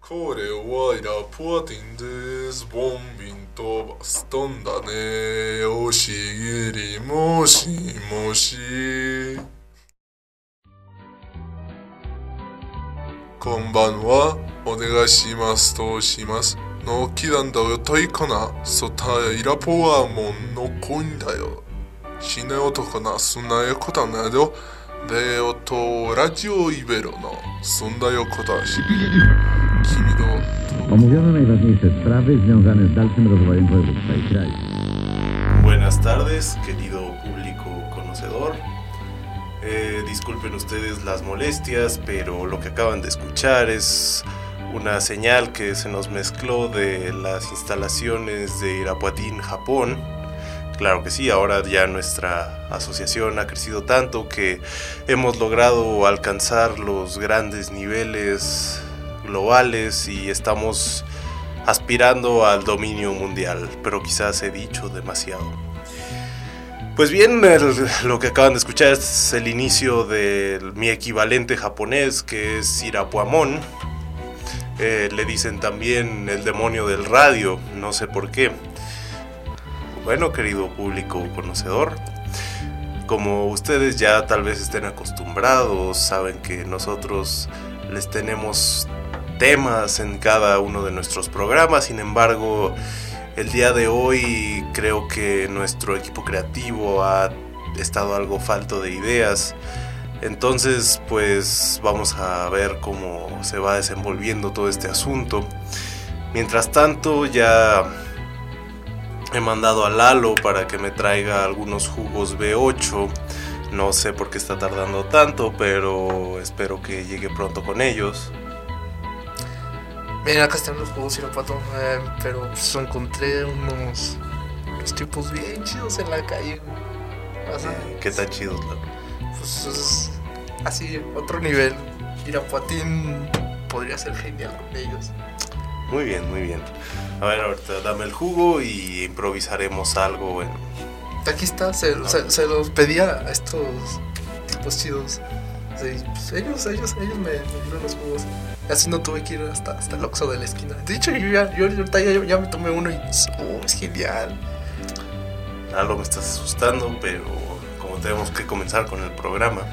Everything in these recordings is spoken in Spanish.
これはイラプアティンです。ボンビンとバストンだね。おしぎりもしもし。こんばんは。お願いしますとします。のきなんだよといかな。そたイラポアモンのこんだよ。死ね男なすんなよこだなよ。でよとラジオイベロのすんだよこだし。君の Omówiono najważniejsze sprawy związane z dalszym rozwojem województwa i kraju. Buenas tardes, querido público conocedor. Disculpen ustedes las molestias, pero lo que acaban de escuchar es una señal que se nos mezcló de las instalaciones de Irapuatín, Japón. Claro que sí, ahora ya nuestra asociación ha crecido tanto que hemos logrado alcanzar los grandes niveles globales y estamos aspirando al dominio mundial, pero quizás he dicho demasiado. Pues bien, lo que acaban de escuchar es el inicio de mi equivalente japonés, que es Irapuamon. Le dicen también el demonio del radio, no sé por qué. Bueno, querido público conocedor, como ustedes ya tal vez estén acostumbrados, saben que nosotros les tenemos temas en cada uno de nuestros programas. Sin embargo, el día de hoy creo que nuestro equipo creativo ha estado algo falto de ideas. Entonces, pues vamos a ver cómo se va desenvolviendo todo este asunto. Mientras tanto, ya he mandado a Lalo para que me traiga algunos jugos B8. No sé por qué está tardando tanto, pero espero que llegue pronto con ellos. Miren, acá están los jugos Irapuato, pero pues encontré unos tipos bien chidos en la calle. Así, ¿Qué tan chidos, Lalo? Pues es así, otro nivel. Irapuatín podría ser genial con ellos. Muy bien, muy bien. A ver, ahorita dame el jugo y improvisaremos algo. Aquí está, se los pedía a estos tipos chidos. Sí, pues ellos me dieron los jugos. Así no tuve que ir hasta el Oxxo de la esquina. De hecho, yo ya me tomé uno y es genial. Algo me estás asustando, pero como tenemos que comenzar con el programa.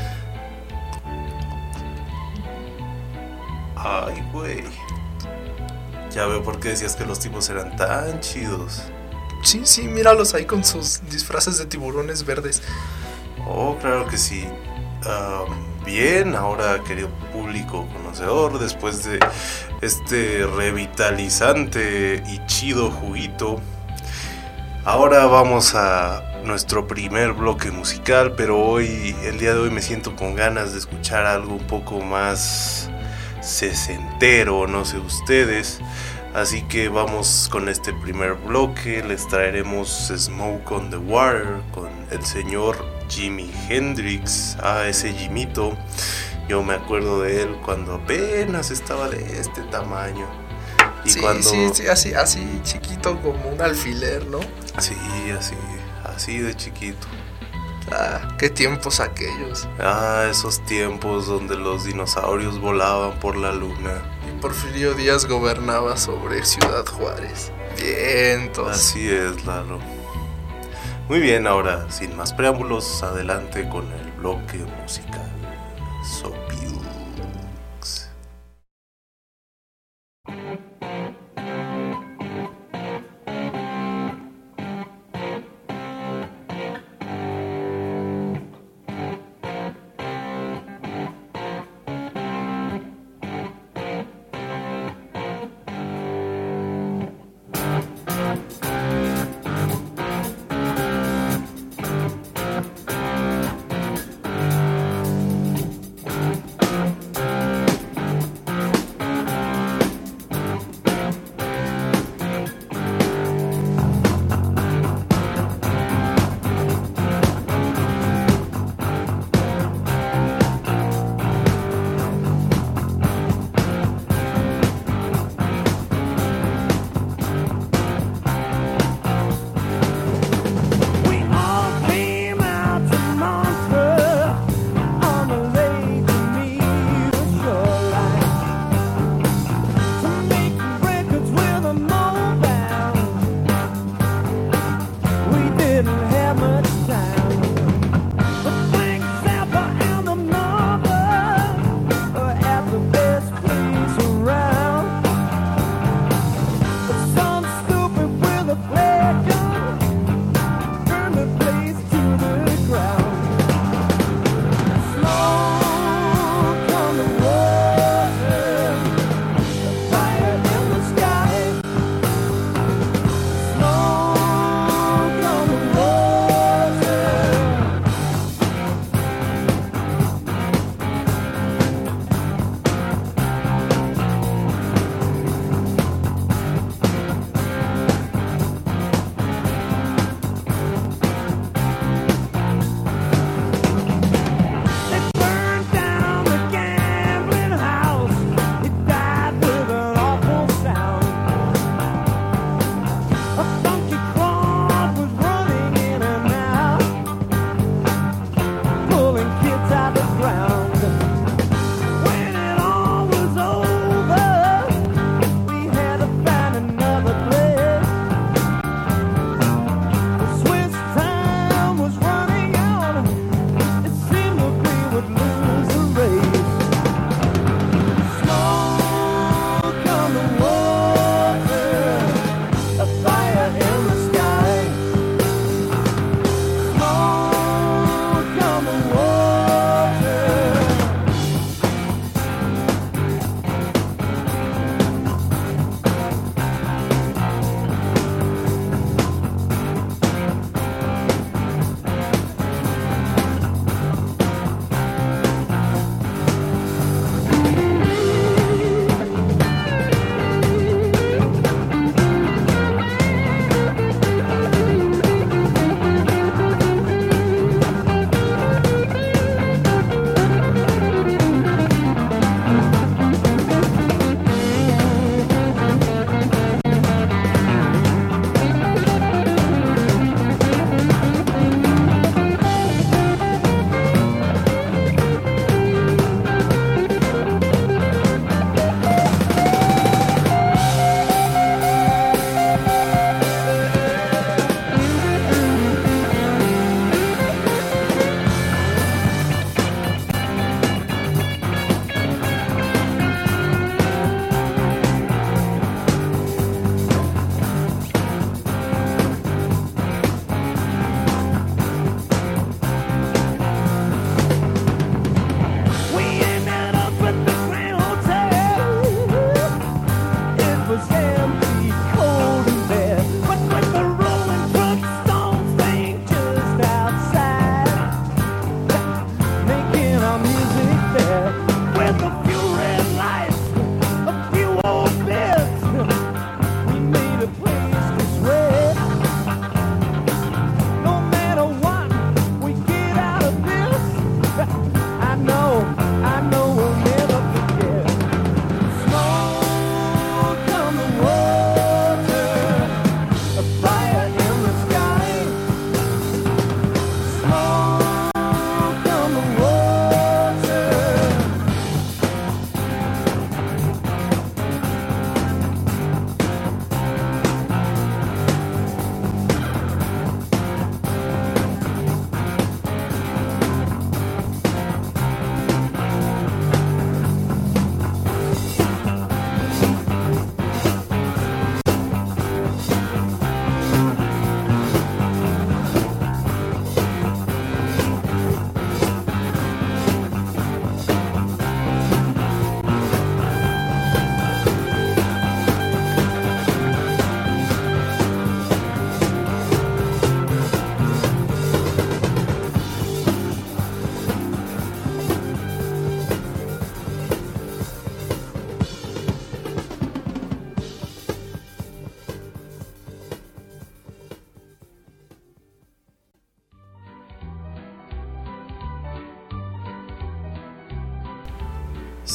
Ay, güey. Ya veo por qué decías que los tipos eran tan chidos. Sí, míralos ahí con sus disfraces de tiburones verdes. Oh, claro que sí. Bien, ahora querido público conocedor, después de este revitalizante y chido juguito, ahora vamos a nuestro primer bloque musical, pero el día de hoy me siento con ganas de escuchar algo un poco más sesentero, no sé ustedes. Así que vamos con este primer bloque. Les traeremos Smoke on the Water con el señor Jimi Hendrix. Ese Jimito, yo me acuerdo de él cuando apenas estaba de este tamaño. Y sí, cuando... sí, así chiquito como un alfiler, ¿no? Sí, así de chiquito. Qué tiempos aquellos. Esos tiempos donde los dinosaurios volaban por la luna. Y Porfirio Díaz gobernaba sobre Ciudad Juárez. Vientos. Así es, Lalo. Muy bien, ahora, sin más preámbulos, adelante con el bloque musical. Sopiux.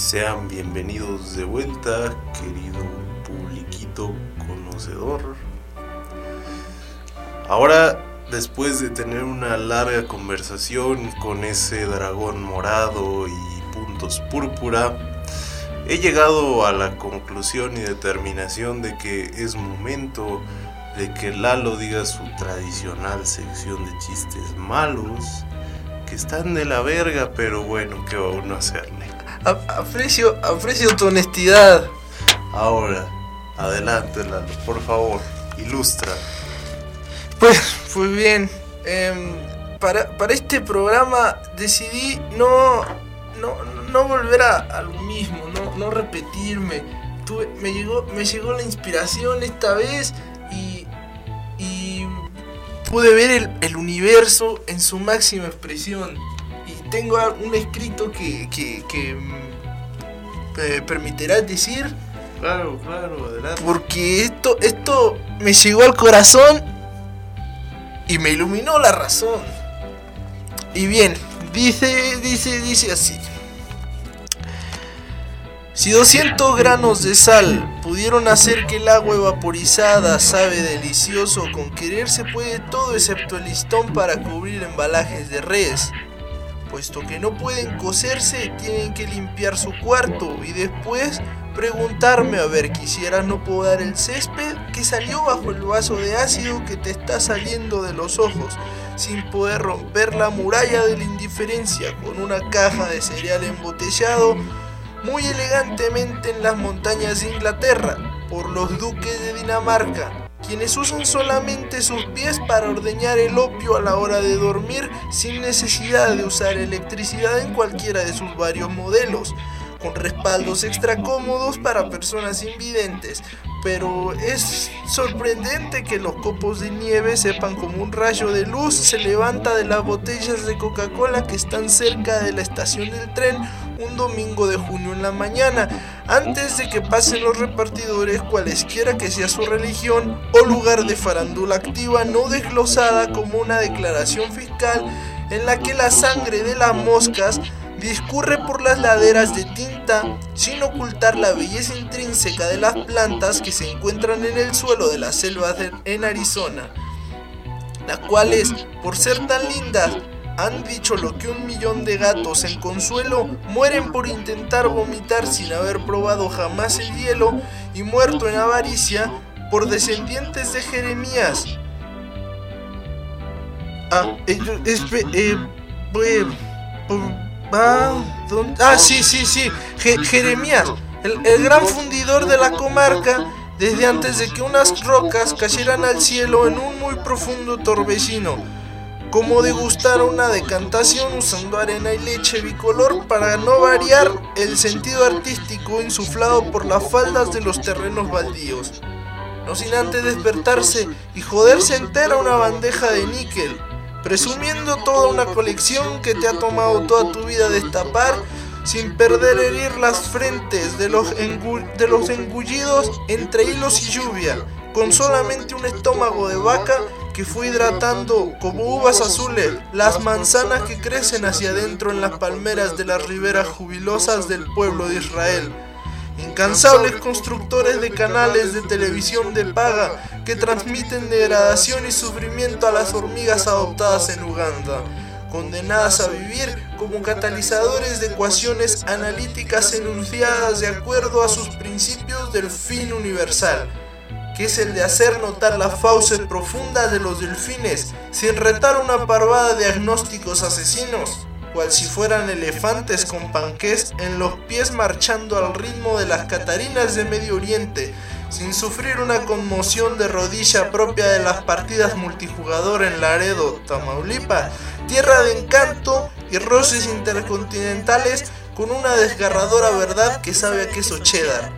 Sean bienvenidos de vuelta, querido publiquito conocedor. Ahora, después de tener una larga conversación con ese dragón morado y puntos púrpura, he llegado a la conclusión y determinación de que es momento de que Lalo diga su tradicional sección de chistes malos, que están de la verga, pero bueno, ¿qué va uno a hacerle? Aprecio tu honestidad. Ahora, adelante Lalo, por favor, ilustra. Pues bien, para este programa decidí no volver a lo mismo, no repetirme. Me llegó la inspiración esta vez y pude ver el universo en su máxima expresión. Y tengo un escrito que me permitirá decir. Claro, adelante. Porque esto me llegó al corazón y me iluminó la razón. Y bien, dice así. Si 200 granos de sal pudieron hacer que el agua vaporizada sabe delicioso, con querer se puede todo excepto el listón para cubrir embalajes de res. Puesto que no pueden cocerse, tienen que limpiar su cuarto y después preguntarme, a ver, quisieras no podar el césped que salió bajo el vaso de ácido que te está saliendo de los ojos, sin poder romper la muralla de la indiferencia con una caja de cereal embotellado muy elegantemente en las montañas de Inglaterra por los duques de Dinamarca, quienes usan solamente sus pies para ordeñar el opio a la hora de dormir sin necesidad de usar electricidad en cualquiera de sus varios modelos, con respaldos extra cómodos para personas invidentes. Pero es sorprendente que los copos de nieve sepan como un rayo de luz se levanta de las botellas de Coca-Cola que están cerca de la estación del tren un domingo de junio en la mañana, antes de que pasen los repartidores, cualesquiera que sea su religión o lugar de farándula activa no desglosada como una declaración fiscal en la que la sangre de las moscas discurre por las laderas de tinta sin ocultar la belleza intrínseca de las plantas que se encuentran en el suelo de las selvas en Arizona, las cuales, por ser tan lindas, han dicho lo que 1 millón de gatos en Consuelo mueren por intentar vomitar sin haber probado jamás el hielo y muerto en avaricia por descendientes de Jeremías. Sí. Jeremías, el gran fundidor de la comarca, desde antes de que unas rocas cayeran al cielo en un muy profundo torbellino. Como degustar una decantación usando arena y leche bicolor para no variar el sentido artístico insuflado por las faldas de los terrenos baldíos. No sin antes despertarse y joderse entera una bandeja de níquel, presumiendo toda una colección que te ha tomado toda tu vida destapar, sin perder herir las frentes de los engullidos entre hilos y lluvia, con solamente un estómago de vaca que fue hidratando como uvas azules las manzanas que crecen hacia adentro en las palmeras de las riberas jubilosas del pueblo de Israel. Incansables constructores de canales de televisión de paga que transmiten degradación y sufrimiento a las hormigas adoptadas en Uganda, condenadas a vivir como catalizadores de ecuaciones analíticas enunciadas de acuerdo a sus principios del fin universal, que es el de hacer notar las fauces profundas de los delfines sin retar una parvada de agnósticos asesinos, cual si fueran elefantes con panqués en los pies marchando al ritmo de las catarinas de Medio Oriente, sin sufrir una conmoción de rodilla propia de las partidas multijugador en Laredo, Tamaulipas, tierra de encanto y roces intercontinentales con una desgarradora verdad que sabe a queso cheddar,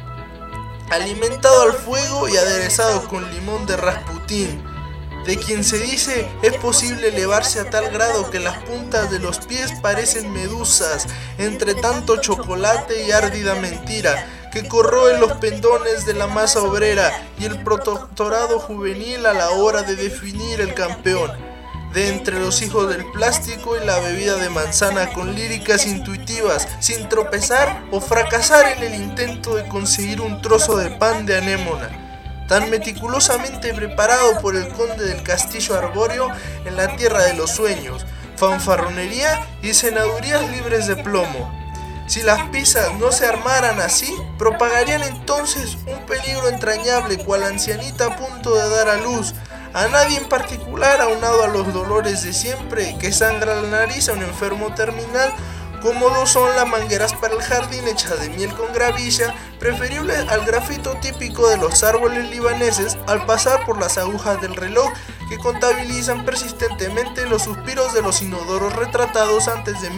alimentado al fuego y aderezado con limón de Rasputín, de quien se dice es posible elevarse a tal grado que las puntas de los pies parecen medusas entre tanto chocolate y árdida mentira que corroe los pendones de la masa obrera y el protectorado juvenil a la hora de definir el campeón. de entre los hijos del plástico y la bebida de manzana con líricas intuitivas, sin tropezar o fracasar en el intento de conseguir un trozo de pan de anémona, tan meticulosamente preparado por el conde del castillo arbóreo en la tierra de los sueños, fanfarronería y senadurías libres de plomo. Si las pizzas no se armaran así, propagarían entonces un peligro entrañable cual ancianita a punto de dar a luz, a nadie en particular aunado a los dolores de siempre que sangra la nariz a un enfermo terminal, como lo son las mangueras para el jardín hechas de miel con gravilla, preferible al grafito típico de los árboles libaneses al pasar por las agujas del reloj que contabilizan persistentemente los suspiros de los inodoros retratados antes de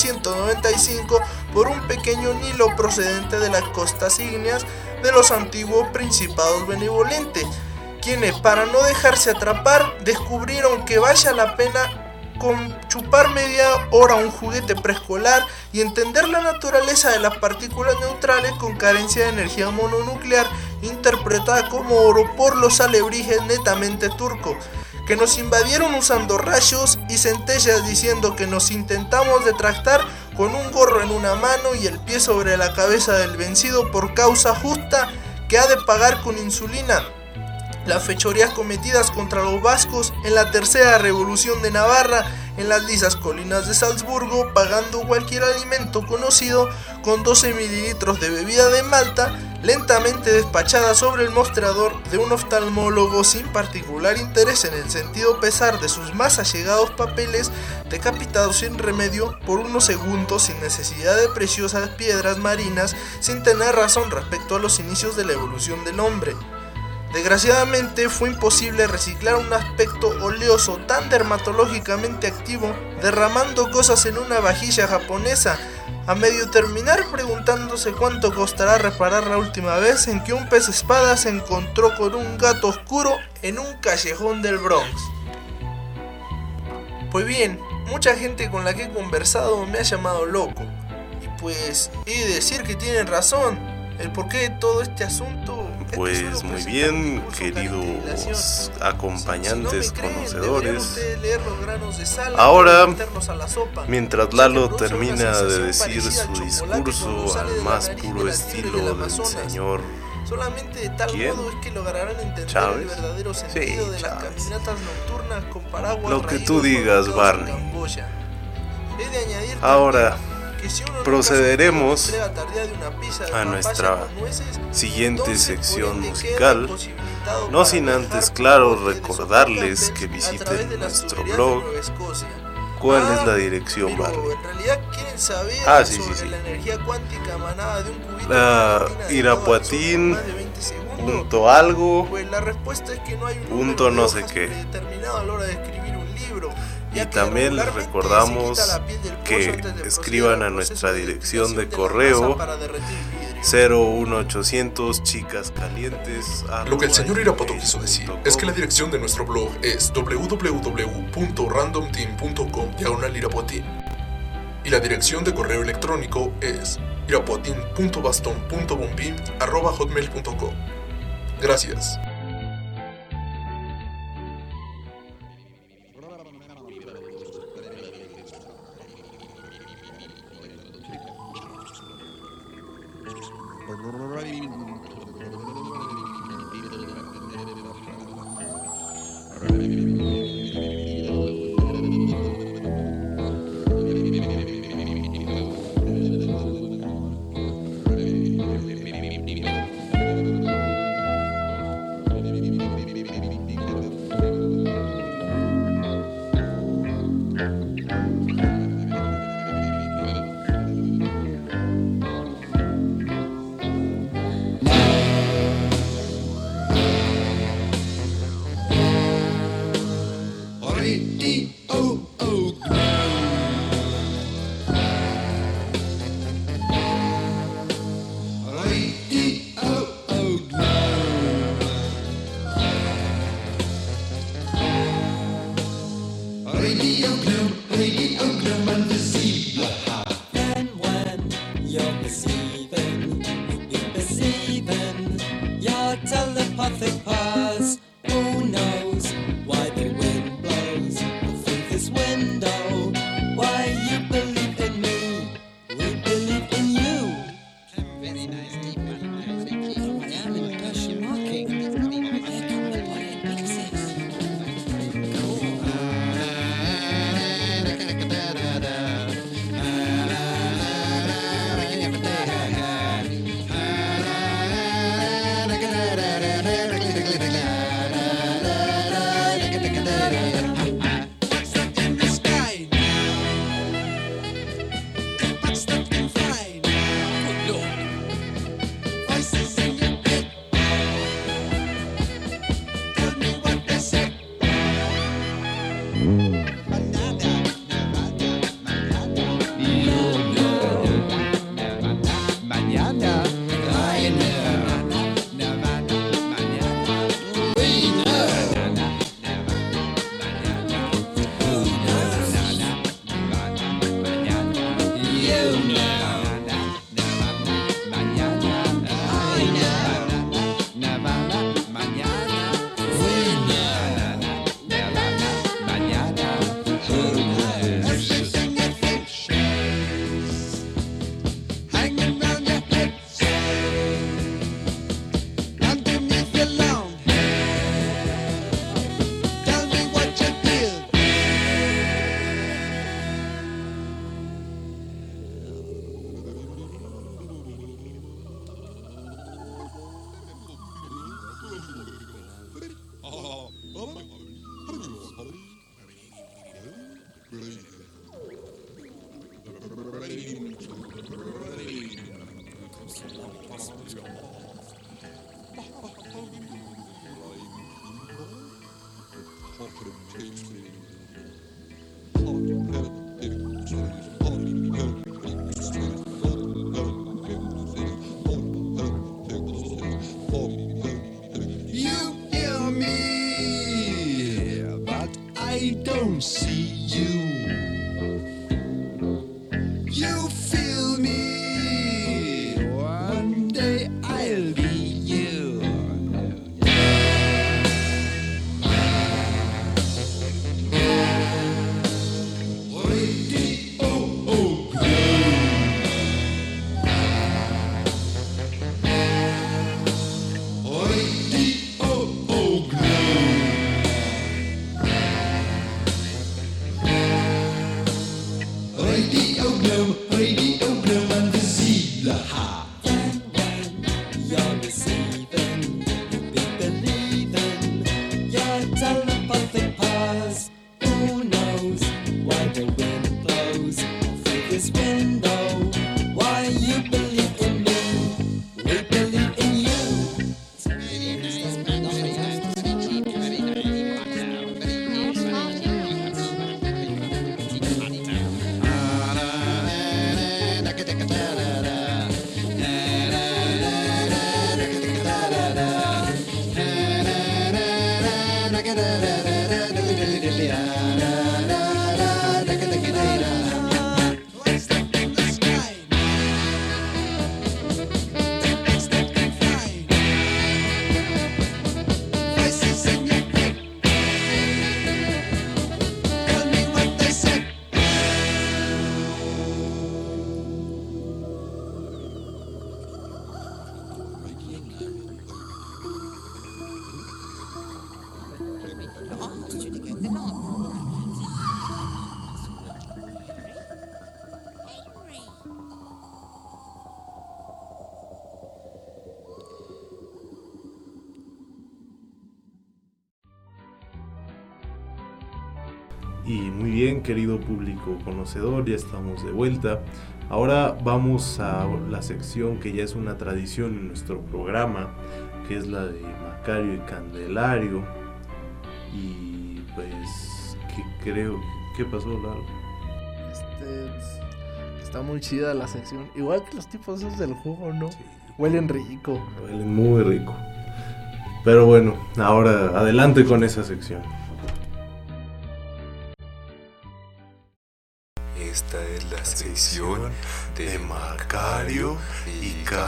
1995 por un pequeño Nilo procedente de las costas ígneas de los antiguos principados benevolentes, quienes para no dejarse atrapar descubrieron que vale la pena con chupar media hora un juguete preescolar y entender la naturaleza de las partículas neutrales con carencia de energía mononuclear interpretada como oro por los alebrijes netamente turcos, que nos invadieron usando rayos y centellas diciendo que nos intentamos detractar con un gorro en una mano y el pie sobre la cabeza del vencido por causa justa que ha de pagar con insulina las fechorías cometidas contra los vascos en la tercera revolución de Navarra en las lisas colinas de Salzburgo, pagando cualquier alimento conocido con 12 mililitros de bebida de Malta lentamente despachada sobre el mostrador de un oftalmólogo sin particular interés en el sentido pesar de sus más allegados papeles, decapitados sin remedio por unos segundos sin necesidad de preciosas piedras marinas, sin tener razón respecto a los inicios de la evolución del hombre. Desgraciadamente fue imposible reciclar un aspecto oleoso tan dermatológicamente activo, derramando cosas en una vajilla japonesa, a medio terminar preguntándose cuánto costará reparar la última vez en que un pez espada se encontró con un gato oscuro en un callejón del Bronx. Pues bien, mucha gente con la que he conversado me ha llamado loco, y pues he de decir que tienen razón. El porqué de todo este asunto. Pues muy bien, queridos acompañantes conocedores. Ahora, mientras Lalo termina de decir su discurso al más puro estilo del señor solamente de tal ¿quién? modo es que lograrán entender ¿Chávez? el verdadero sentido de las Chávez. caminatas nocturnas con paraguas. Lo que raídos tú digas, fabricados en Barney. Camboya. He de añadir Ahora también que si uno nunca procederemos sufre la entrega tardía de una pizza de a papaya nuestra con nueces, siguiente entonces, sección por ende, musical, queda imposibilitado no para sin viajar antes, por claro, botes de recordarles soportantes que a través visiten de las nuestro tuberías blog. de Nueva Escocia. ¿Cuál es la dirección, pero Barney? en realidad quieren saber Sí, sobre sí. la energía cuántica emanada de un cubito La de gelatina de Irapuatín, más de 20 segundos. punto algo, Pues la respuesta es que no hay un punto número no de sé hojas qué. predeterminado a la hora de escribir un libro. Y ya que también les regularmente recordamos se quita la piel del pollo que antes de escriban proceder a al nuestra proceso de dirección de destilación la correo masa para derretir el vidrio. 01800 chicascalientes. Lo que el señor Irapoto quiso decir es que la dirección de nuestro blog es www.randomteam.com/irapuatín y la dirección de correo electrónico es irapuatin.baston.bombim@hotmail.com. Gracias. Telepathic paths, who knows why the wind blows, the You hear me, but I don't see you. You feel me, one day I'll be you. Radio Glow, Radio Glow, invisible. Ha. You're receiving, be believing, your telepathic powers. Who knows why the wind blows through this window? Why you believe in me? We believe in you. Y muy bien, querido público conocedor, ya estamos de vuelta. Ahora vamos a la sección que ya es una tradición en nuestro programa, que es la de Macario y Candelario. Y pues, ¿qué pasó, Lalo? Está muy chida la sección. Igual que los tipos esos del jugo, ¿no? Sí. Huelen rico. Huelen muy rico. Pero bueno, ahora adelante con esa sección. Esta es la sección de Macario y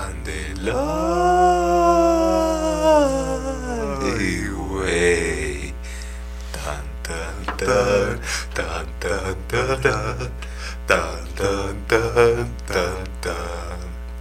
Candelario, güey. Tan tan tan tan tan tan tan tan tan tan tan.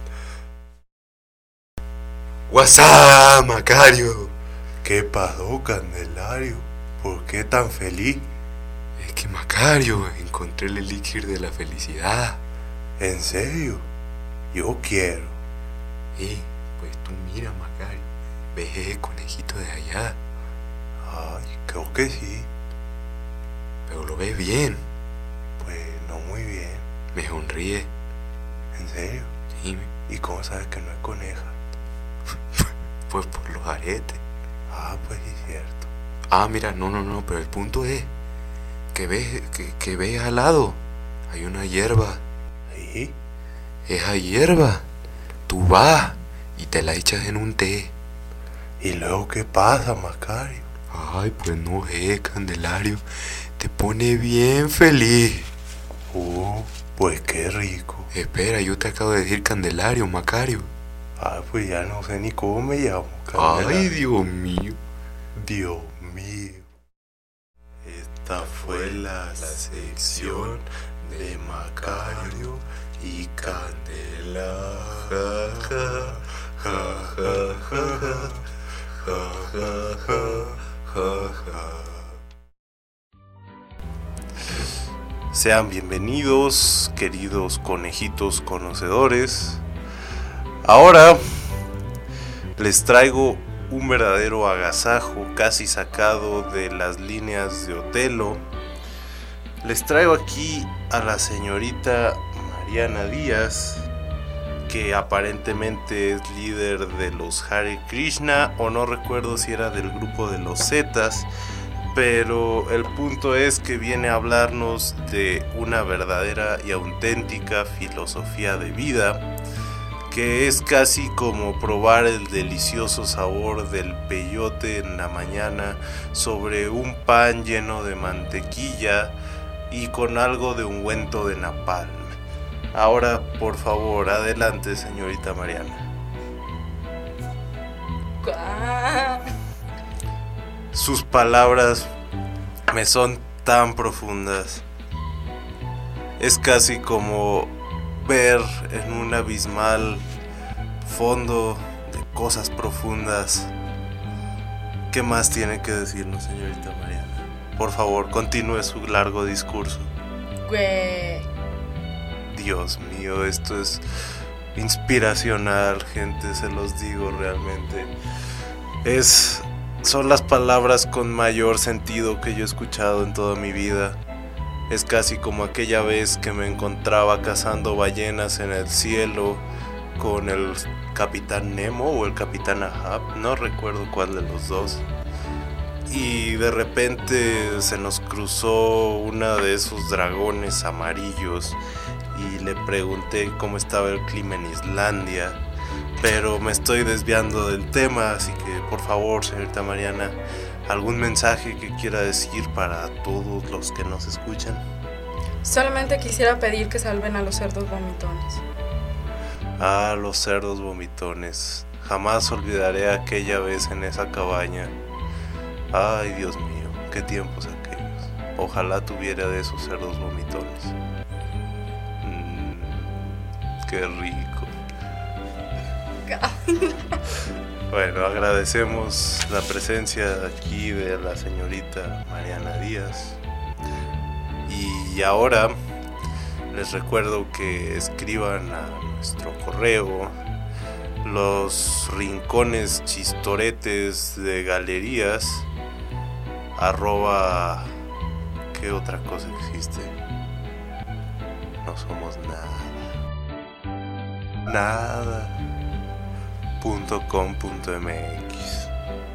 WhatsApp, Macario. ¿Qué pasó, Candelario? ¿Por qué tan feliz? Es que Macario, encontré el elixir de la felicidad. ¿En serio? Yo quiero. Pues tú mira, Macario, ¿ves ese conejito de allá? Ay, creo que sí. Pero lo ves bien, Pues no muy bien. me sonríe. ¿En serio? Sí, ¿Y cómo sabes que no es coneja? pues por los aretes. Ah, pues sí, cierto. Mira, no, pero el punto es que ves al lado, hay una hierba. ¿Sí? Esa hierba, tú vas y te la echas en un té. ¿Y luego qué pasa, Macario? Ay, pues no sé, Candelario, te pone bien feliz. Pues qué rico. Espera, yo te acabo de decir Candelario, Macario. Ah, pues ya no sé ni cómo me llamo, Candelario. Ay, Dios mío. Dios mío. Esta fue la sección de Macario y Candelario. Sean bienvenidos, queridos conejitos conocedores. Ahora les traigo un verdadero agasajo casi sacado de las líneas de Otelo. Les traigo aquí a la señorita Mariana Díaz, que aparentemente es líder de los Hare Krishna, o no recuerdo si era del grupo de los Zetas, pero el punto es que viene a hablarnos de una verdadera y auténtica filosofía de vida, que es casi como probar el delicioso sabor del peyote en la mañana sobre un pan lleno de mantequilla y con algo de ungüento de napalm. Ahora, por favor, adelante, señorita Mariana. Sus palabras me son tan profundas. Es casi como ver en un abismal fondo de cosas profundas. ¿Qué más tiene que decirnos, señorita Mariana? Por favor, continúe su largo discurso. Güey. Dios mío, esto es inspiracional, gente, se los digo realmente. Son las palabras con mayor sentido que yo he escuchado en toda mi vida. Es casi como aquella vez que me encontraba cazando ballenas en el cielo con el Capitán Nemo o el Capitán Ahab, no recuerdo cuál de los dos. Y de repente se nos cruzó uno de esos dragones amarillos y le pregunté cómo estaba el clima en Islandia. Pero me estoy desviando del tema, así que por favor, señorita Mariana, ¿algún mensaje que quiera decir para todos los que nos escuchan? Solamente quisiera pedir que salven a los cerdos vomitones. Ah, los cerdos vomitones. Jamás olvidaré aquella vez en esa cabaña. Ay, Dios mío, qué tiempos aquellos. Ojalá tuviera de esos cerdos vomitones. Qué rico. Bueno, agradecemos la presencia aquí de la señorita Mariana Díaz. Y ahora les recuerdo que escriban a nuestro correo los rincones chistoretes de galerías @ ¿qué otra cosa existe? No somos nada .com.mx.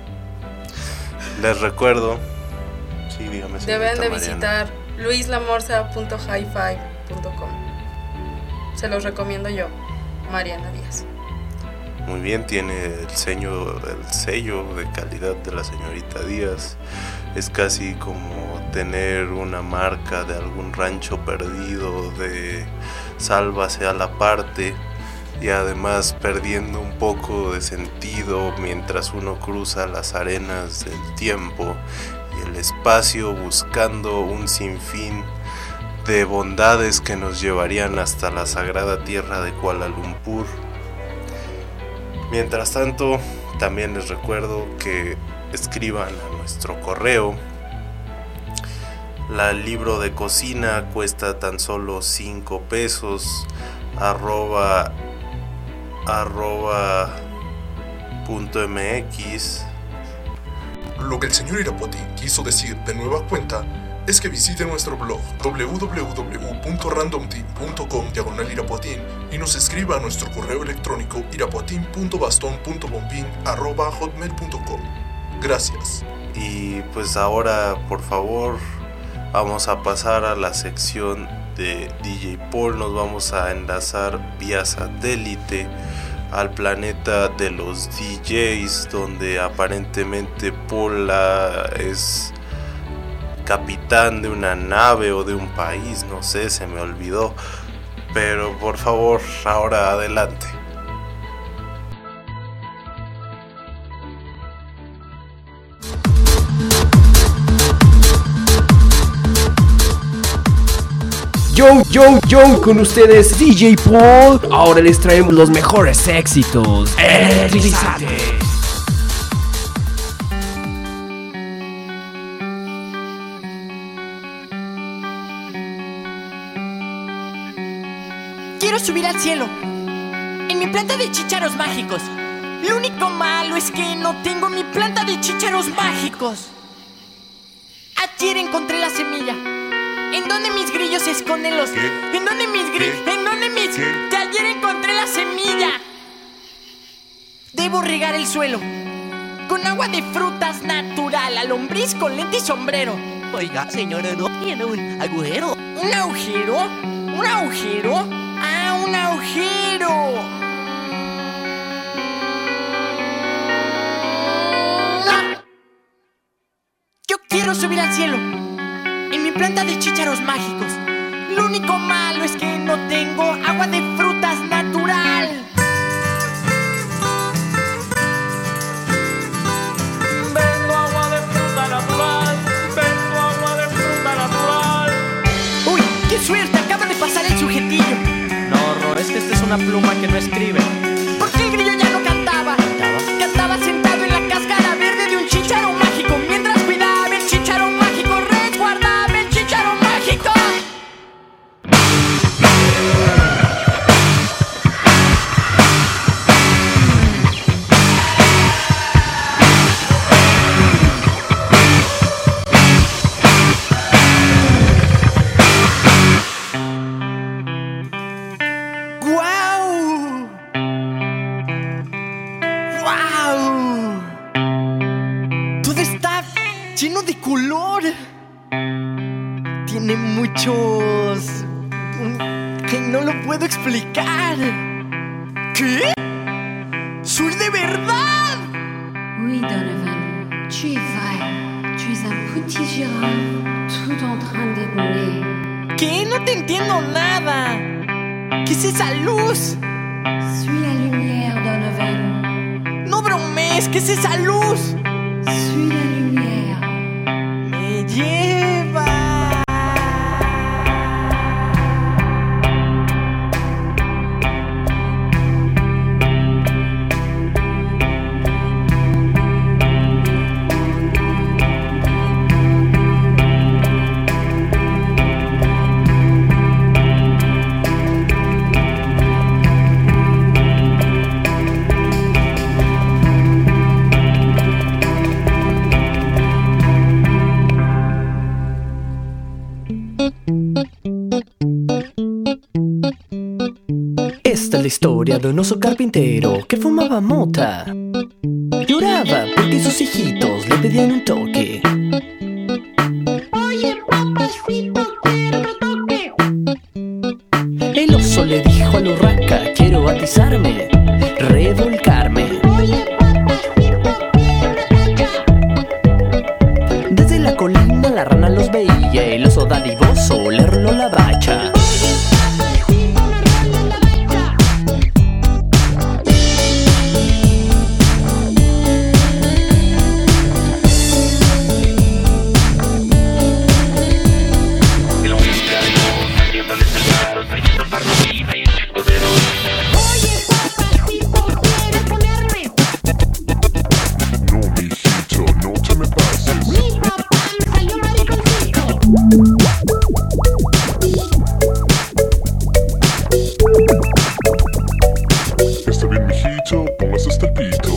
Les recuerdo, sí, dígame, deben de Mariana. visitar luislamorza.hifi.com. Se los recomiendo yo, Mariana Díaz. Muy bien, tiene el sello de calidad de la señorita Díaz. Es casi como tener una marca de algún rancho perdido de sálvase a la parte, y además perdiendo un poco de sentido mientras uno cruza las arenas del tiempo y el espacio, buscando un sinfín de bondades que nos llevarían hasta la sagrada tierra de Kuala Lumpur. Mientras tanto, también les recuerdo que escriban a nuestro correo. El libro de cocina cuesta tan solo 5 pesos. @.mx. Lo que el señor Irapuatín quiso decir de nueva cuenta es que visite nuestro blog www.randomteam.com/irapuatín y nos escriba a nuestro correo electrónico irapuatin.baston.bombin@hotmail.com. Gracias. Y pues ahora, por favor, vamos a pasar a la sección de DJ Paul. Nos vamos a enlazar vía satélite al planeta de los DJs, donde aparentemente Paul es capitán de una nave o de un país, no sé, se me olvidó. Pero por favor, ahora adelante. Yo, con ustedes DJ Paul. Ahora les traemos los mejores éxitos. Electrizantes. Quiero subir al cielo en mi planta de chícharos mágicos. Lo único malo es que no tengo mi planta de chícharos mágicos. Ayer encontré la semilla. ¿En dónde mis grillos se esconden los? ¿En dónde mis grillos? ¿En dónde Artemis! ¡Que ayer encontré la semilla! Debo regar el suelo con agua de frutas natural, a lombriz con lente y sombrero. Oiga, señora, ¿no tiene un agujero? ¿Un agujero? ¿Un agujero? ¡Ah, un agujero! ¡No! Yo quiero subir al cielo en mi planta de chícharos mágicos. Lo único malo es que no tengo agua de frutas natural. Vendo agua de fruta natural. Vendo agua de fruta natural. ¡Uy! ¡Qué suerte! Acaba de pasar el sujetillo. No, Ro, es que esta es una pluma que no escribe. ¿Por qué el grillo ya no cantaba? Cantaba sentado en la cáscara verde de un chícharo mágico, mientras cuidaba el chícharo mágico, resguardaba el chícharo mágico. Lleno de color. Tiene muchos... que no lo puedo explicar. ¿Qué? ¡Soy de verdad! Oui, Donovan, tu es vrai. Tu es un petit girafe, tout en train d'être né. ¿Qué? No te entiendo nada. ¿Qué es esa luz? Suis la lumière, Donovan. No bromees, ¿qué es esa luz? Suis la lumière. Me lleva. Esta es la historia de un oso carpintero que fumaba mota. Lloraba porque sus hijitos le pedían un toque. Oye, papacito, quiero otro toque. El oso le dijo a la urraca: quiero atizarme, revolcarme. Oye, papacito, quiero una cacha. Desde la colina la rana los veía. El oso dadivoso le roló la bacha. Está bien, mijito, póngase hasta el pito.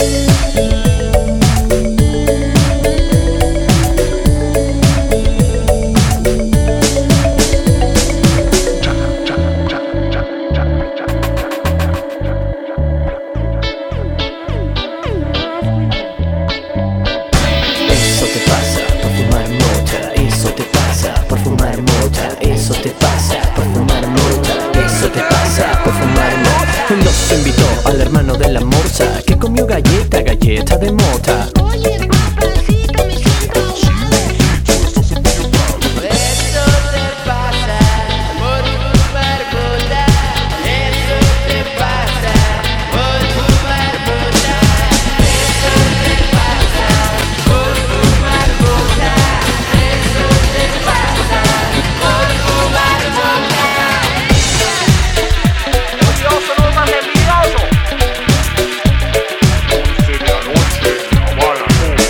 Eso te pasa por fumar mota. Eso te pasa por fumar mota. Eso te pasa por fumar mota. Eso te pasa por fumar mota. El oso invitó al hermano de la morsa, que comió galleta de mota. Oye, papacito, me siento. Eso te pasa por fumar mota. Eso te pasa por fumar mota. Eso te pasa por fumar mota. Eso te pasa por fumar mota. Oye, oso, no estás nervioso. 11 de la noche, Habana,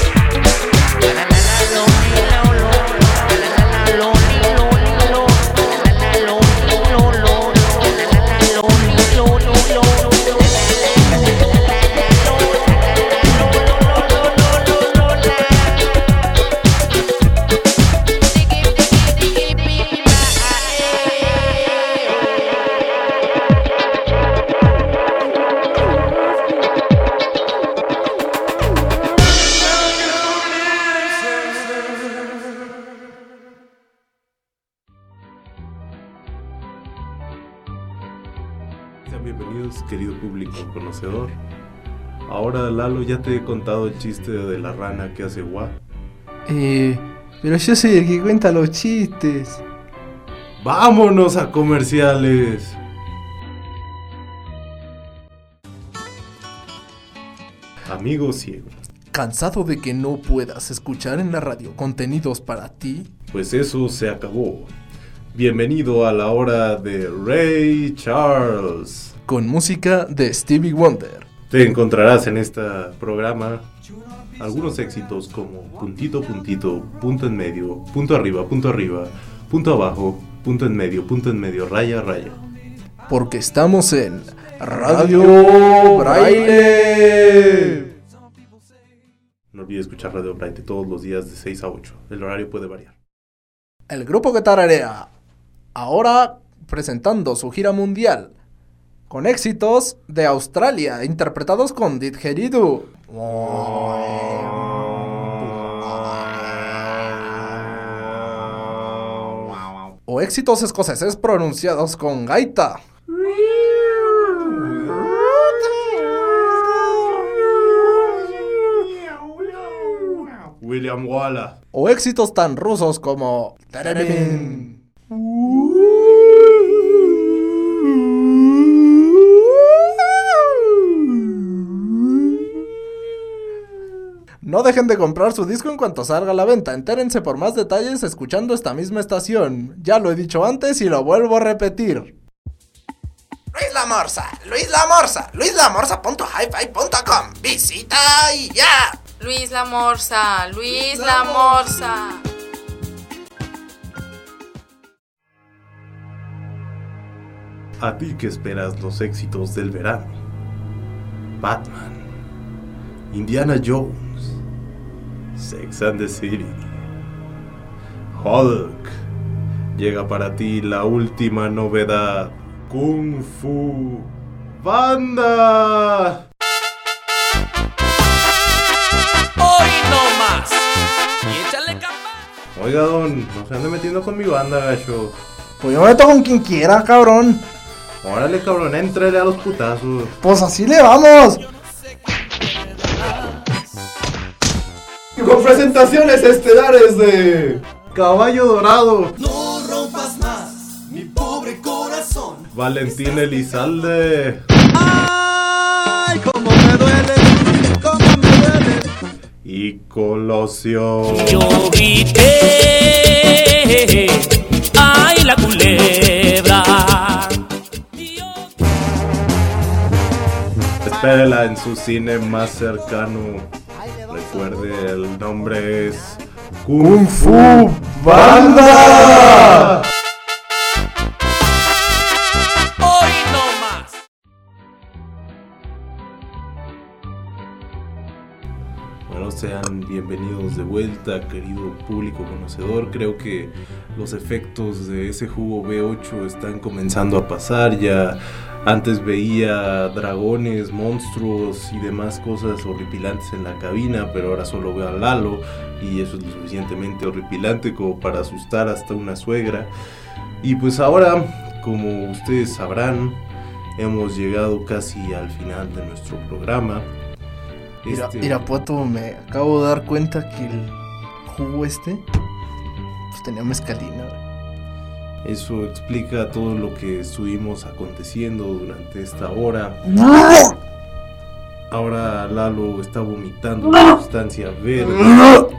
conocedor. Ahora, Lalo, ya te he contado el chiste de la rana que hace guá. Pero yo soy el que cuenta los chistes. ¡Vámonos a comerciales! Amigo ciego. ¿Cansado de que no puedas escuchar en la radio contenidos para ti? Pues eso se acabó. Bienvenido a la hora de Ray Charles. Con música de Stevie Wonder. Te encontrarás en este programa algunos éxitos como puntito, puntito, punto en medio, punto arriba, punto abajo, punto en medio, raya, raya. Porque estamos en Radio Braille. No olvides escuchar Radio Braille todos los días de 6 a 8. El horario puede variar. El grupo que tararea, ahora presentando su gira mundial, con éxitos de Australia, interpretados con Didgeridoo. O éxitos escoceses pronunciados con gaita. William Wallace. O éxitos tan rusos como Teremin. No dejen de comprar su disco en cuanto salga a la venta. Entérense por más detalles escuchando esta misma estación. Ya lo he dicho antes y lo vuelvo a repetir. Luis La Morsa, luislamorsa.hi-fi.com. Visita y ya. Luis La Morsa, Luis La Morsa. A ti que esperas los éxitos del verano. Batman, Indiana Jones, Sex and the City, Hulk. Llega para ti la última novedad, Kung Fu Banda. Hoy no más. Y échale capa. Oiga, don, no se ande metiendo con mi banda, gacho. Pues yo me meto con quien quiera, cabrón. Órale, cabrón, éntrale a los putazos. Pues así le vamos. Con presentaciones estelares de Caballo Dorado, No rompas más mi pobre corazón. Valentín Elizalde, Ay, cómo me duele, y Colosio. Yo grité, ay la culebra. Espérela en su cine más cercano. Recuerde, el nombre es Kung Fu Banda. Hoy no más. Bueno, sean bienvenidos de vuelta, querido público conocedor. Creo que los efectos de ese jugo B8 están comenzando a pasar. Ya antes veía dragones, monstruos y demás cosas horripilantes en la cabina, pero ahora solo veo a Lalo y eso es lo suficientemente horripilante como para asustar hasta una suegra. Y pues ahora, como ustedes sabrán, hemos llegado casi al final de nuestro programa. Irapuato, me acabo de dar cuenta que el jugo pues tenía mezcalina. Eso explica todo lo que estuvimos aconteciendo durante esta hora. Ahora Lalo está vomitando una sustancia verde.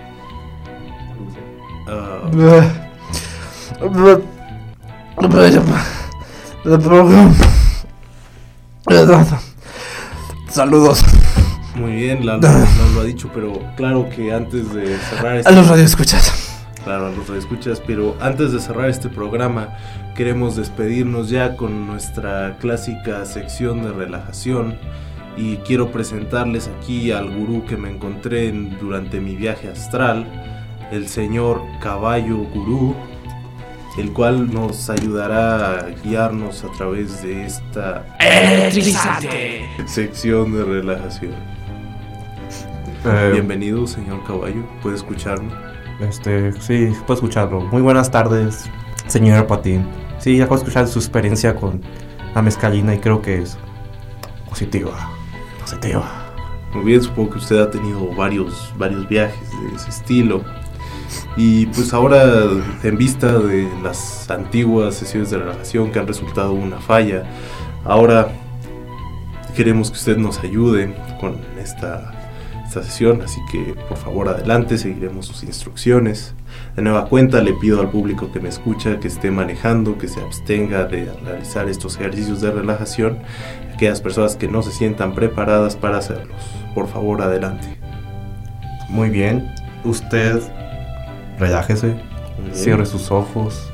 Saludos. Muy bien, Lalo nos lo ha dicho, pero claro que antes de cerrar a los radioescuchas. Claro, a los radioescuchas, pero antes de cerrar este programa queremos despedirnos ya con nuestra clásica sección de relajación y quiero presentarles aquí al gurú que me encontré durante mi viaje astral, el señor Caballo Gurú, el cual nos ayudará a guiarnos a través de esta electrizante sección de relajación. Bienvenido, señor Caballo, ¿puede escucharme? Sí, puedo escucharlo. Muy buenas tardes, señor Patín. Sí, acabo de escuchar su experiencia con la mezcalina y creo que positiva. Muy bien, supongo que usted ha tenido varios viajes de ese estilo. Y pues ahora, en vista de las antiguas sesiones de relajación que han resultado una falla, ahora queremos que usted nos ayude con esta sesión, así que por favor adelante, seguiremos sus instrucciones. De nueva cuenta le pido al público que me escucha que esté manejando, que se abstenga de realizar estos ejercicios de relajación, aquellas personas que no se sientan preparadas para hacerlos. Por favor adelante. Muy bien, usted relájese, cierre sus ojos.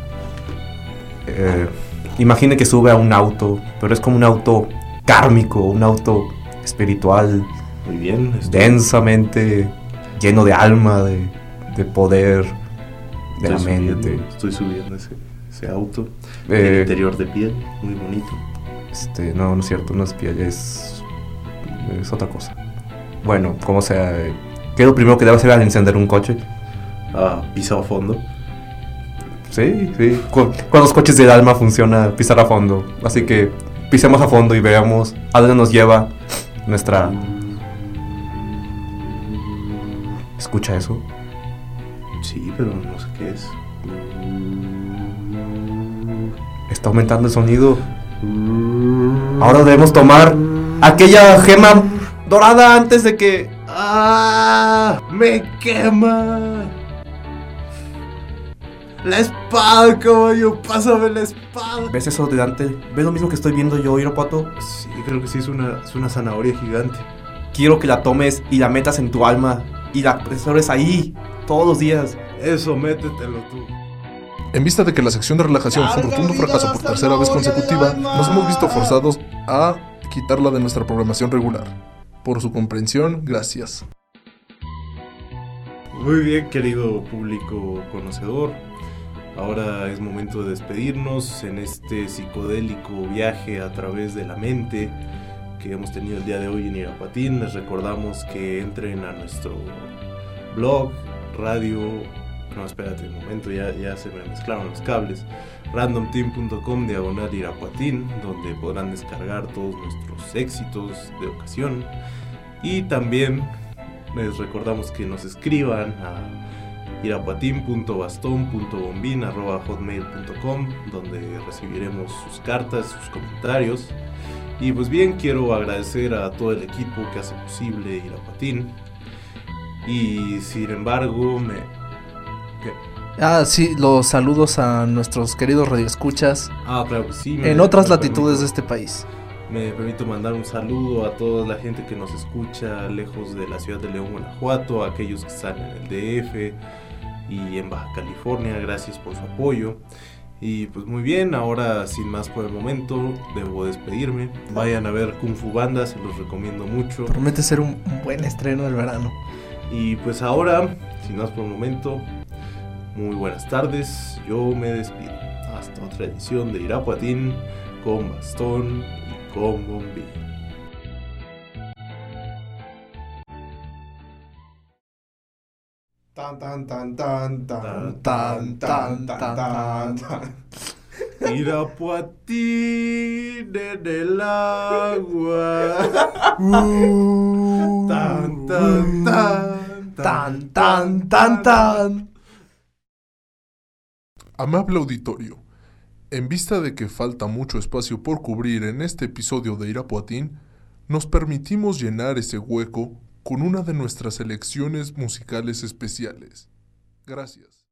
Imagine que sube a un auto, pero es como un auto kármico, un auto espiritual. Muy bien. Densamente lleno de alma, de poder, de la mente. Estoy subiendo ese auto. El interior de piel, muy bonito. No es cierto, no es piel, es otra cosa. Bueno, como sea, ¿qué es lo primero que debe hacer al encender un coche? Pisar a fondo. Sí. Con los coches del alma funciona pisar a fondo. Así que pisemos a fondo y veamos a dónde nos lleva nuestra... ¿Escucha eso? Sí, pero no sé qué es. Está aumentando el sonido. Ahora debemos tomar aquella gema dorada antes de que... ¡Me quema! ¡La espada, caballo! ¡Pásame la espada! ¿Ves eso delante? ¿Ves lo mismo que estoy viendo yo, Irapuato? Sí, creo que sí, es una zanahoria gigante. Quiero que la tomes y la metas en tu alma y la atesores ahí, todos los días. Eso, métetelo tú. En vista de que la sección de relajación fue un rotundo fracaso por tercera vez consecutiva, nos hemos visto forzados a quitarla de nuestra programación regular. Por su comprensión, gracias. Muy bien, querido público conocedor. Ahora es momento de despedirnos en este psicodélico viaje a través de la mente que hemos tenido el día de hoy en Irapuatín. Les recordamos que entren a nuestro blog, radio... No, espérate un momento, ya se me mezclaron los cables. randomteam.com/Irapuatín, donde podrán descargar todos nuestros éxitos de ocasión. Y también les recordamos que nos escriban a irapuatin.baston.bombin@hotmail.com, donde recibiremos sus cartas, sus comentarios. Y pues bien, quiero agradecer a todo el equipo que hace posible Irapuatín. Y sin embargo, sí, los saludos a nuestros queridos radioescuchas. Claro que sí. En otras latitudes de este país. Me permito mandar un saludo a toda la gente que nos escucha lejos de la ciudad de León, Guanajuato, a aquellos que están en el DF y en Baja California. Gracias por su apoyo. Y pues muy bien, ahora sin más por el momento, debo despedirme. Vayan a ver Kung Fu Banda, se los recomiendo mucho. Promete ser un buen estreno del verano. Y pues ahora, sin más por el momento, muy buenas tardes, yo me despido. Hasta otra edición de Irapuatín con Bastón y con Bombín. Tan tan tan tan tan tan tan tan tan. Irapuatín en el agua. Tan tan tan tan tan tan tan. Amable auditorio, en vista de que falta mucho espacio por cubrir en este episodio de Irapuatín, nos permitimos llenar ese hueco con una de nuestras selecciones musicales especiales. Gracias.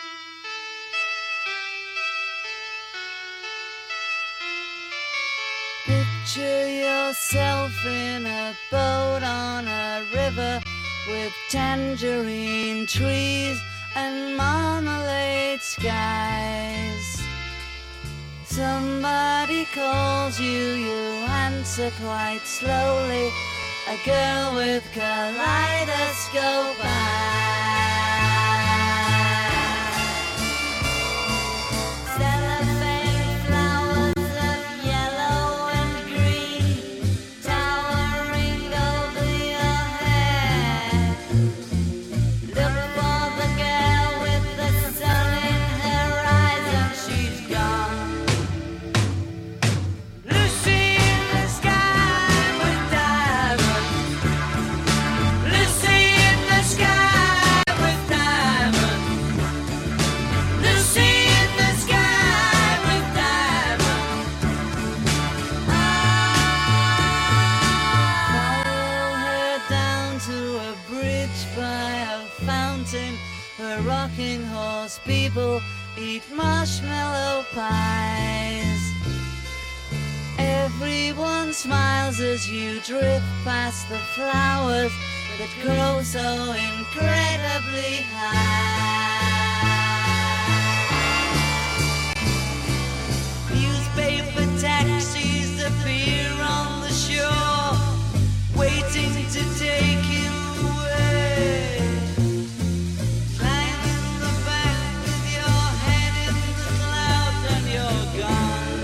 Picture yourself in a boat on a river with tangerine trees and marmalade skies. Somebody calls you, you answer quite slowly. A girl with kaleidoscope eyes. Cellophane flowers of yellow and green towering over your head. Look for the girl with the sun in her eyes and she's gone. Lucy in the sky. bridge by a fountain, a rocking horse, people eat marshmallow pies. Everyone smiles as you drift past the flowers that grow so incredibly high. Newspaper taxis appear on the shore, waiting to take you away. Climb in the back with your head in the clouds and you're gone.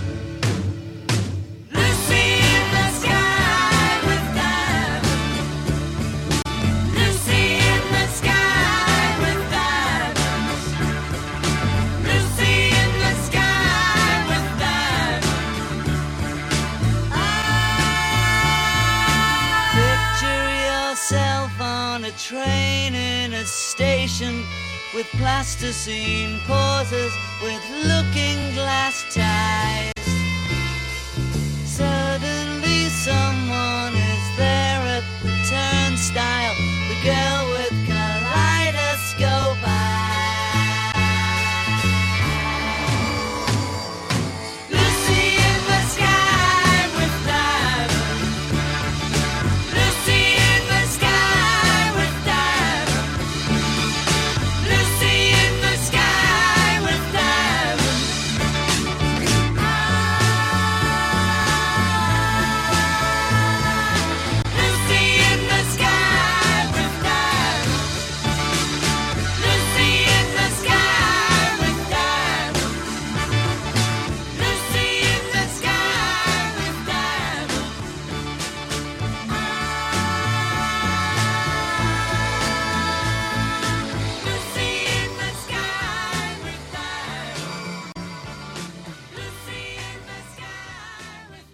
Lucy in the sky with diamonds. Lucy in the sky with diamonds. Lucy in the sky with diamonds. Picture yourself on a train in a station with plasticine pauses with looking glass ties. Suddenly someone is there at the turnstile, the girl with kaleidoscope eyes. Lucy in the sky with diamonds. Lucy in the sky with diamonds. Lucy in the sky with diamonds. Lucy in the sky with diamonds. Lucy in the sky with diamonds. Lucy in the sky with diamonds. Lucy in the sky with diamonds. Lucy in the sky with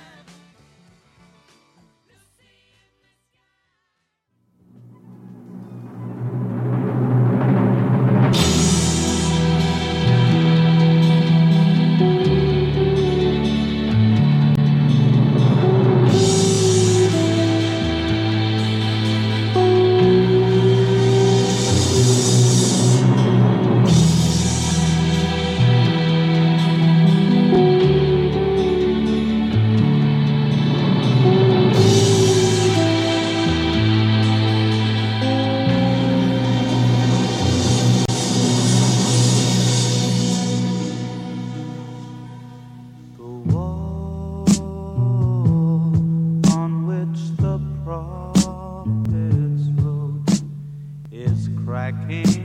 on which the prophets wrote is cracking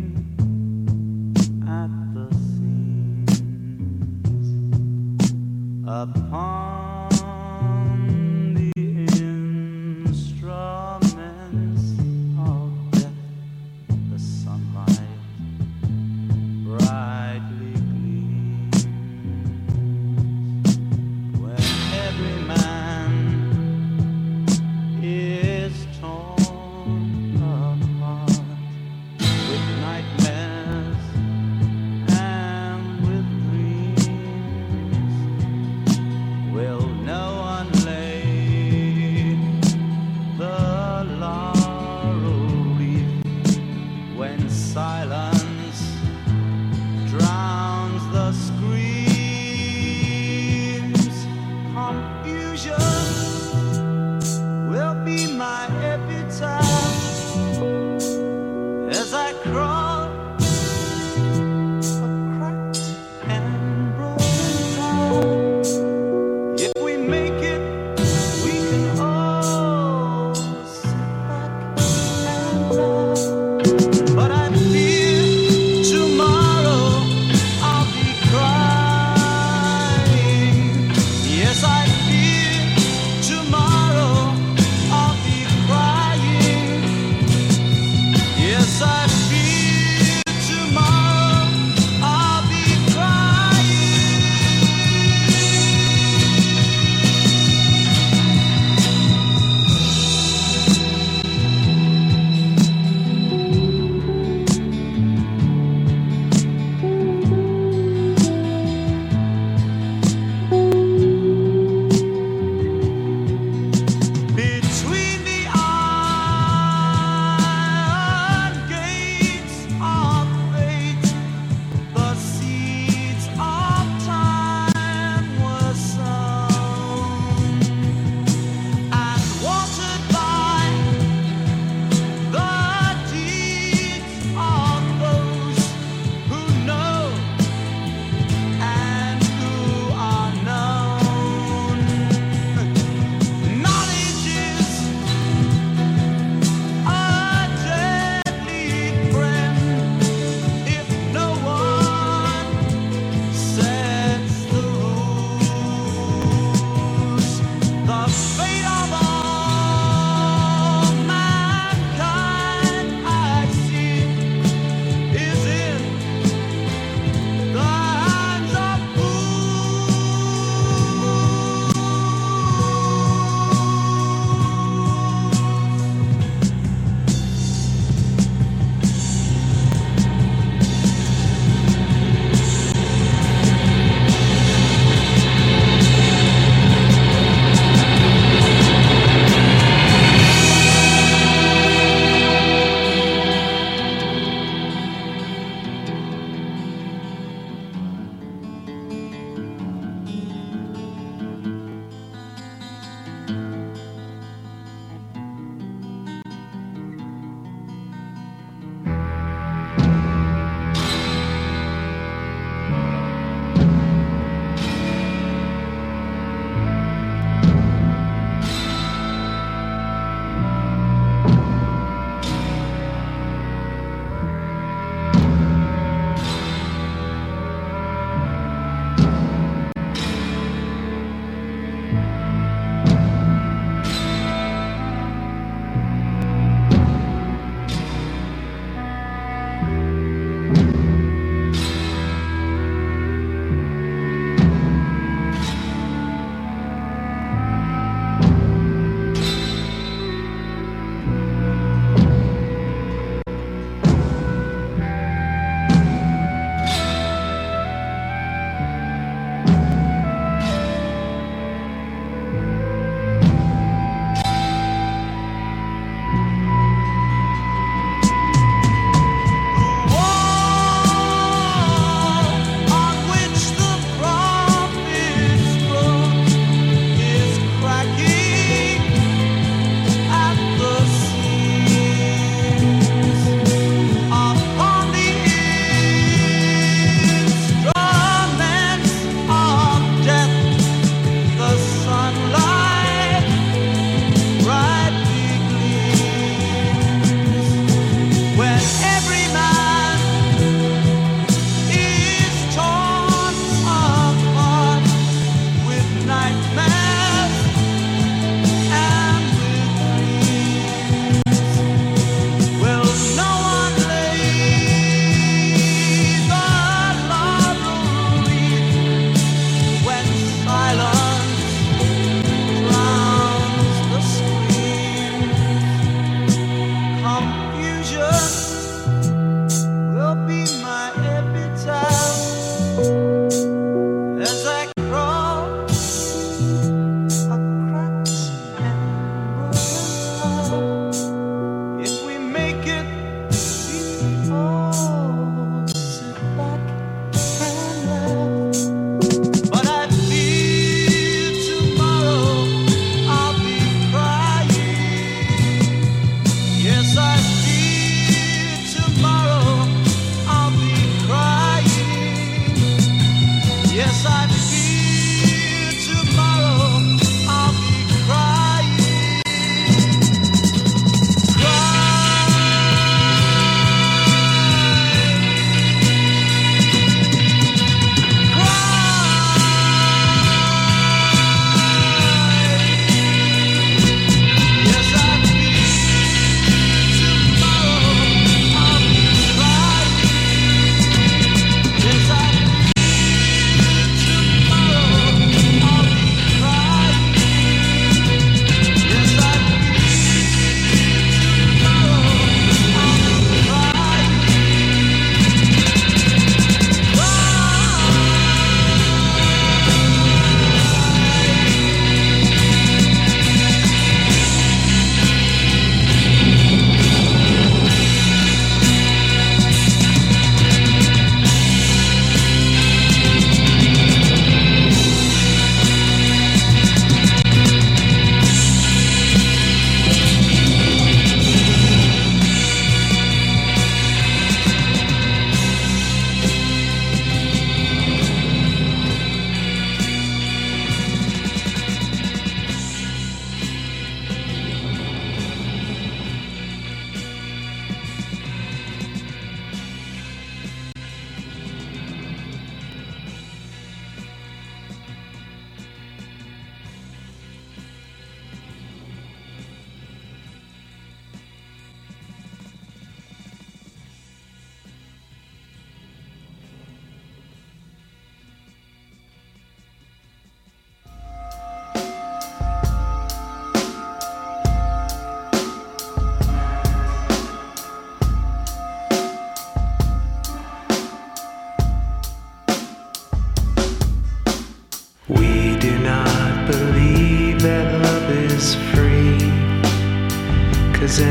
at the seams. Upon the instruments of death, the sunlight brightly gleams. When every man is torn apart with nightmares and with dreams,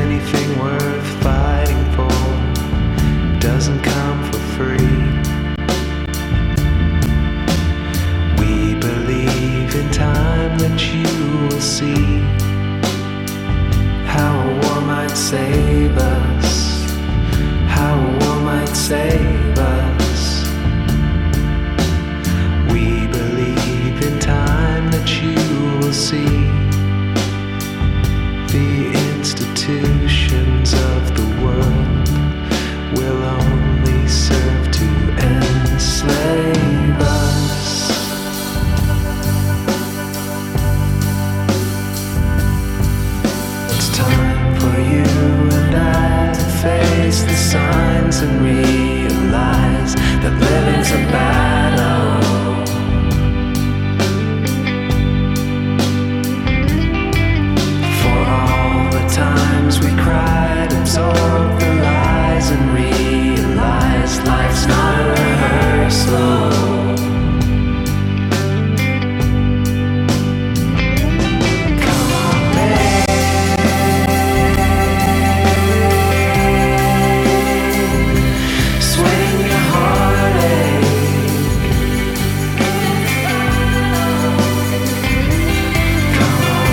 anything worth fighting for doesn't come for free. We believe in time that you will see how a war might save us, how a war might save us. We believe in time that you will see the institutions of the world will only serve to enslave us. It's time for you and I to face the signs and realize that living's a battle. For all the times we cried, absorbed the lies and realized life's not a rehearsal. Come on, babe. Swing your heartache. Come on,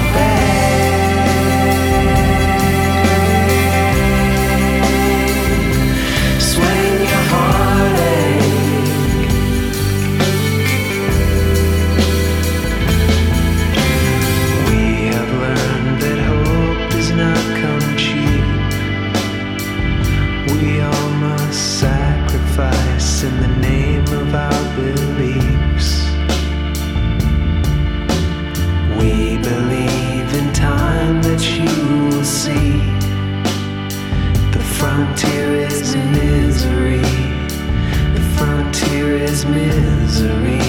babe. Swing your heartache. We have learned that hope does not come cheap. We all must sacrifice in the name of our beliefs. We believe in time that you will see. The frontier is misery. The frontier is misery.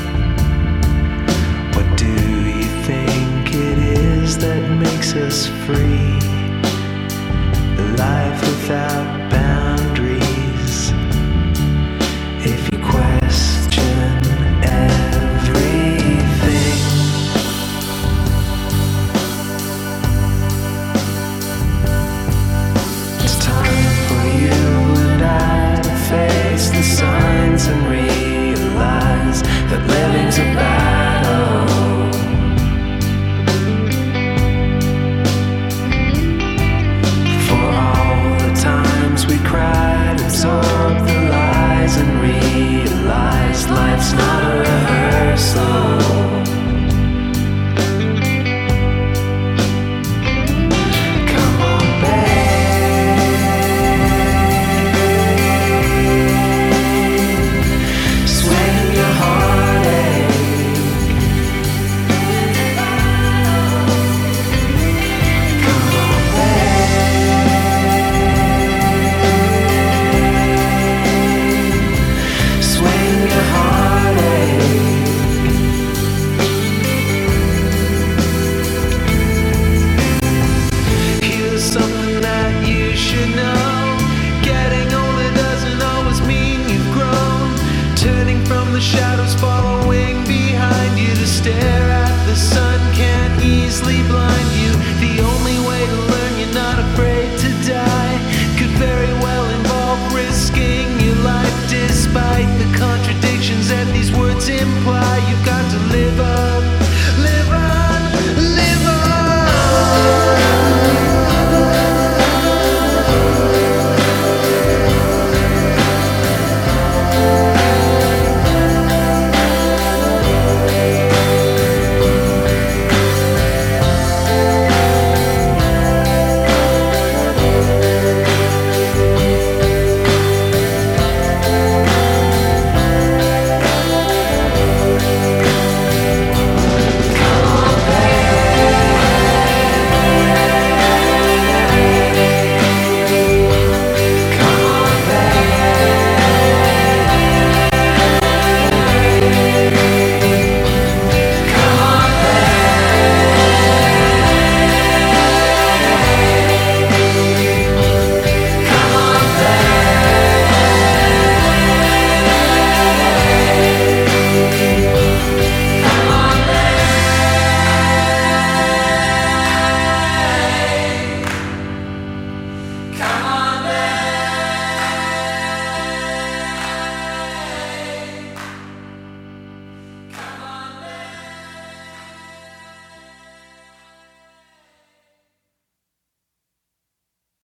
What do you think it is that makes us free? A life without boundaries. If you question everything, it's time for you and I to face the signs and realize that living's a battle. For all the times we cried, absorbed the lies and realized life's not a